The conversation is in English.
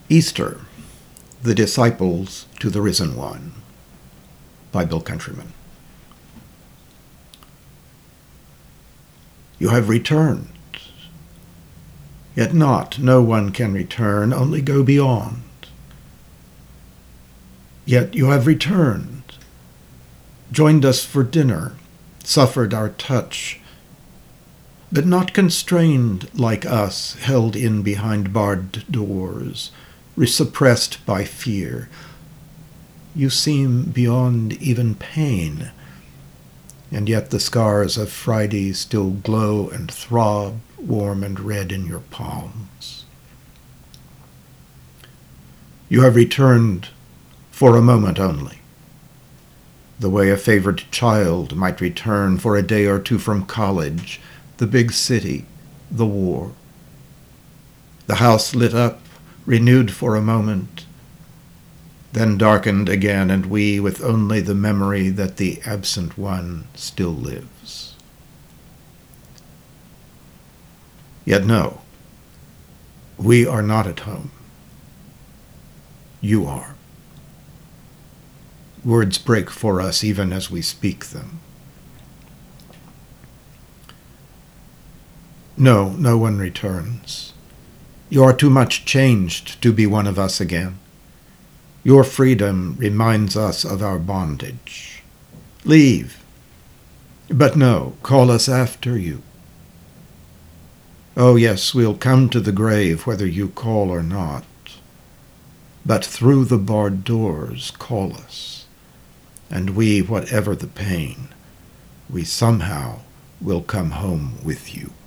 Easter, The Disciples to the Risen One, by Bill Countryman. You have returned, yet no one can return, only go beyond. Yet you have returned, joined us for dinner, suffered our touch, but not constrained like us, held in behind barred doors, suppressed by fear. You seem beyond even pain, and yet the scars of Friday still glow and throb, warm and red in your palms. You have returned for a moment only, the way a favored child might return for a day or two from college, the big city, the war. The house lit up, renewed for a moment, then darkened again, and we with only the memory that the absent one still lives. Yet no, we are not at home. You are. Words break for us even as we speak them. No, no one returns. You are too much changed to be one of us again. Your freedom reminds us of our bondage. Leave. But no, call us after you. Oh yes, we'll come to the grave whether you call or not. But through the barred doors, call us. And we, whatever the pain, we somehow will come home with you.